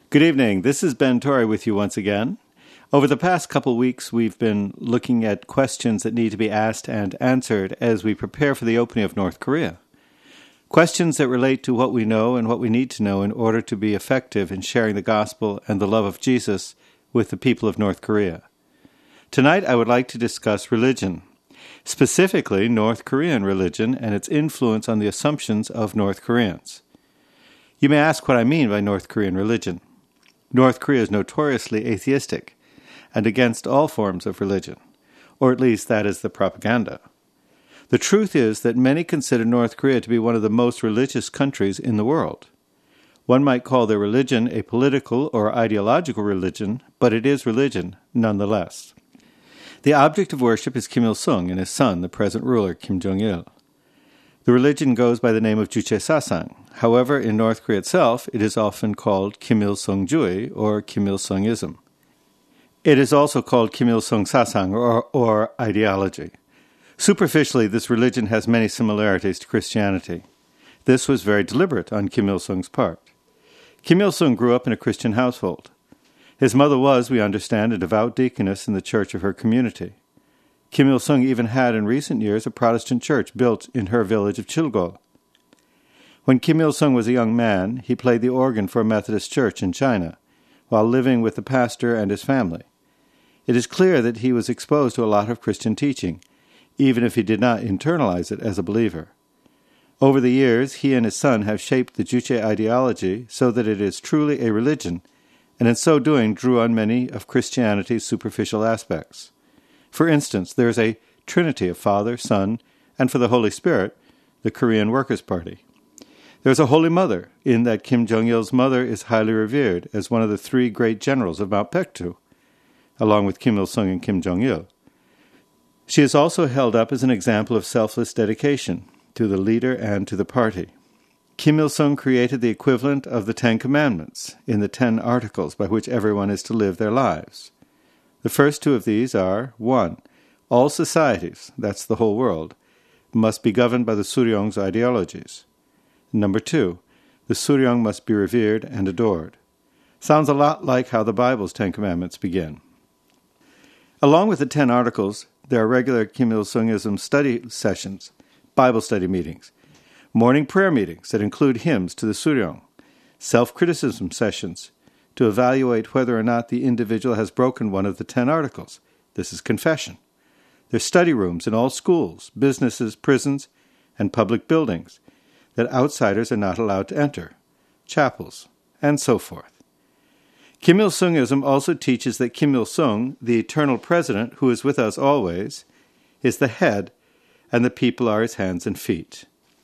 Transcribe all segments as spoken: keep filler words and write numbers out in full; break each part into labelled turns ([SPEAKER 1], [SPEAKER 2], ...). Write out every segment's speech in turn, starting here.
[SPEAKER 1] Good evening. This is Ben Torrey with you once again. Over the past couple weeks, we've been looking at questions that need to be asked and answered as we prepare for the opening of North Korea. Questions that relate to what we know and what we need to know in order to be effective in sharing the gospel and the love of Jesus with the people of North Korea. Tonight, I would like to discuss religion, specifically North Korean religion and its influence on the assumptions of North Koreans. You may ask what I mean by North Korean religion. North Korea is notoriously atheistic and against all forms of religion, or at least that is the propaganda. The truth is that many consider North Korea to be one of the most religious countries in the world. One might call their religion a political or ideological religion, but it is religion nonetheless. The object of worship is Kim Il-sung and his son, the present ruler, Kim Jong-il. The religion goes by the name of Juche Sasang. However, in North Korea itself, it is often called Kim Il-sung-juy or Kim Il-sungism. It is also called Kim Il-sung Sasang or, or ideology. Superficially, this religion has many similarities to Christianity. This was very deliberate on Kim Il-sung's part. Kim Il-sung grew up in a Christian household. His mother was, we understand, a devout deaconess in the church of her community. Kim Il-sung even had in recent years a Protestant church built in her village of Chilgol. When Kim Il-sung was a young man, he played the organ for a Methodist church in China, while living with the pastor and his family. It is clear that he was exposed to a lot of Christian teaching, even if he did not internalize it as a believer. Over the years, he and his son have shaped the Juche ideology so that it is truly a religion, and in so doing drew on many of Christianity's superficial aspects. For instance, there is a trinity of Father, Son, and for the Holy Spirit, the Korean Workers' Party. There is a Holy Mother, in that Kim Jong-il's mother is highly revered as one of the three great generals of Mount Baekdu, along with Kim Il-sung and Kim Jong-il. She is also held up as an example of selfless dedication to the leader and to the party. Kim Il-sung created the equivalent of the Ten Commandments in the Ten Articles by which everyone is to live their lives. The first two of these are, one, all societies, that's the whole world, must be governed by the Suryong's ideologies. Number two, the Suryong must be revered and adored. Sounds a lot like how the Bible's Ten Commandments begin. Along with the Ten Articles, there are regular Kim Il-sungism study sessions, Bible study meetings, morning prayer meetings that include hymns to the Suryong, self-criticism sessions, to evaluate whether or not the individual has broken one of the ten articles. This is confession. There's study rooms in all schools, businesses, prisons, and public buildings that outsiders are not allowed to enter, chapels, and so forth. Kim Il-sungism also teaches that Kim Il-sung, the eternal president who is with us always, is the head, and the people are his hands and feet.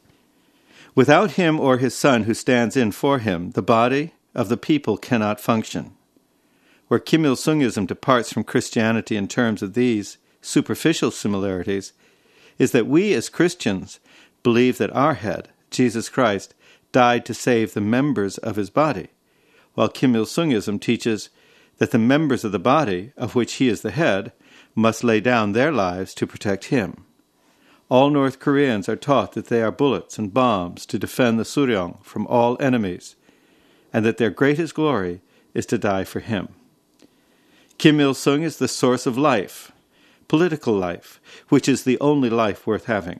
[SPEAKER 1] Without him or his son who stands in for him, the body of the people cannot function. Where Kim Il-sungism departs from Christianity in terms of these superficial similarities is that we as Christians believe that our head, Jesus Christ, died to save the members of his body, while Kim Il-sungism teaches that the members of the body, of which he is the head, must lay down their lives to protect him. All North Koreans are taught that they are bullets and bombs to defend the Suryong from all enemies, and that their greatest glory is to die for him. Kim Il-sung is the source of life, political life, which is the only life worth having.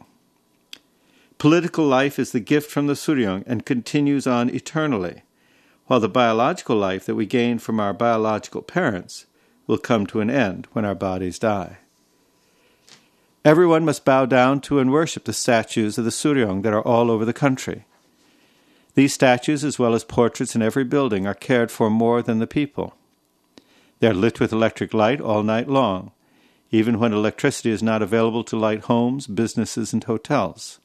[SPEAKER 1] Political life is the gift from the Suryong and continues on eternally, while the biological life that we gain from our biological parents will come to an end when our bodies die. Everyone must bow down to and worship the statues of the Suryong that are all over the country. These statues, as well as portraits in every building, are cared for more than the people. They are lit with electric light all night long, even when electricity is not available to light homes, businesses, and hotels.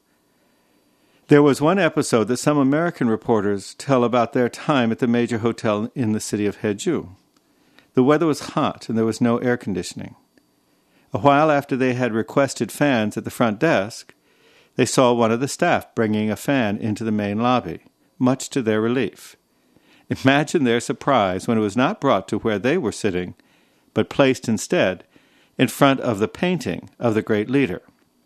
[SPEAKER 1] There was one episode that some American reporters tell about their time at the major hotel in the city of Haeju. The weather was hot and there was no air conditioning. A while after they had requested fans at the front desk, they saw one of the staff bringing a fan into the main lobby, much to their relief. Imagine their surprise when it was not brought to where they were sitting, but placed instead in front of the painting of the great leader.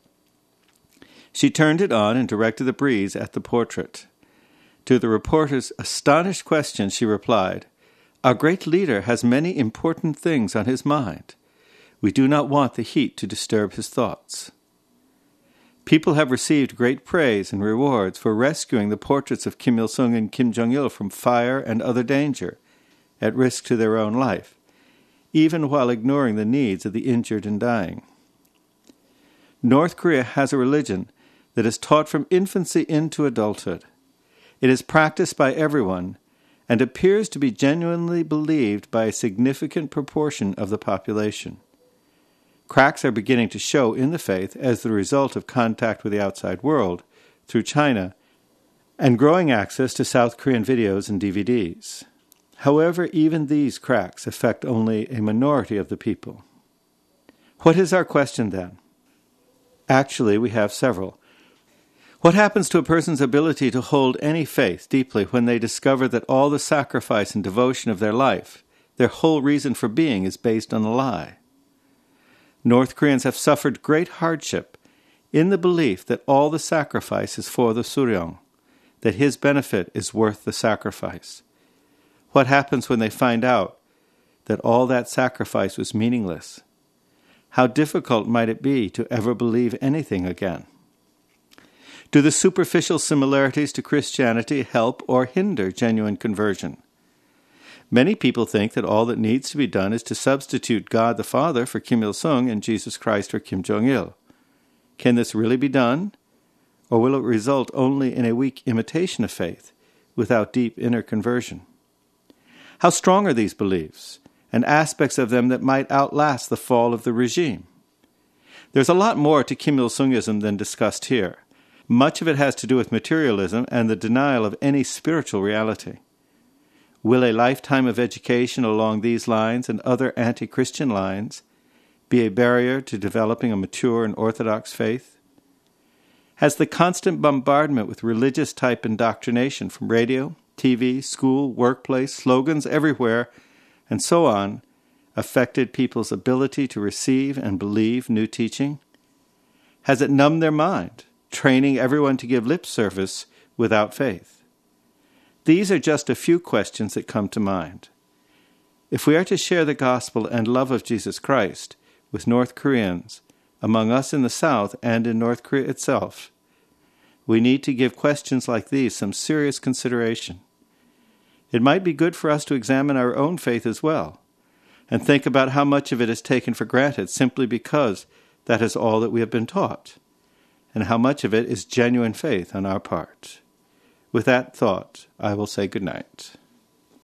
[SPEAKER 1] She turned it on and directed the breeze at the portrait. To the reporter's astonished question, she replied, Our great leader has many important things on his mind. We do not want the heat to disturb his thoughts. People have received great praise and rewards for rescuing the portraits of Kim Il-sung and Kim Jong-il from fire and other danger, at risk to their own life, even while ignoring the needs of the injured and dying. North Korea has a religion that is taught from infancy into adulthood. It is practiced by everyone and appears to be genuinely believed by a significant proportion of the population. Cracks are beginning to show in the faith as the result of contact with the outside world through China and growing access to South Korean videos and D V Ds. However, even these cracks affect only a minority of the people. What is our question then? Actually, we have several. What happens to a person's ability to hold any faith deeply when they discover that all the sacrifice and devotion of their life, their whole reason for being, is based on a lie? North Koreans have suffered great hardship in the belief that all the sacrifice is for the Suryong, that his benefit is worth the sacrifice. What happens when they find out that all that sacrifice was meaningless? How difficult might it be to ever believe anything again? Do the superficial similarities to Christianity help or hinder genuine conversion? Many people think that all that needs to be done is to substitute God the Father for Kim Il-sung and Jesus Christ for Kim Jong-il. Can this really be done? Or will it result only in a weak imitation of faith, without deep inner conversion? How strong are these beliefs, and aspects of them that might outlast the fall of the regime? There's a lot more to Kim Il-sungism than discussed here. Much of it has to do with materialism and the denial of any spiritual reality. Will a lifetime of education along these lines and other anti-Christian lines be a barrier to developing a mature and orthodox faith? Has the constant bombardment with religious-type indoctrination from radio, T V, school, workplace, slogans everywhere, and so on, affected people's ability to receive and believe new teaching? Has it numbed their mind, training everyone to give lip service without faith? These are just a few questions that come to mind. If we are to share the gospel and love of Jesus Christ with North Koreans, among us in the South and in North Korea itself, we need to give questions like these some serious consideration. It might be good for us to examine our own faith as well, and think about how much of it is taken for granted simply because that is all that we have been taught, and how much of it is genuine faith on our part. With that thought, I will say good night.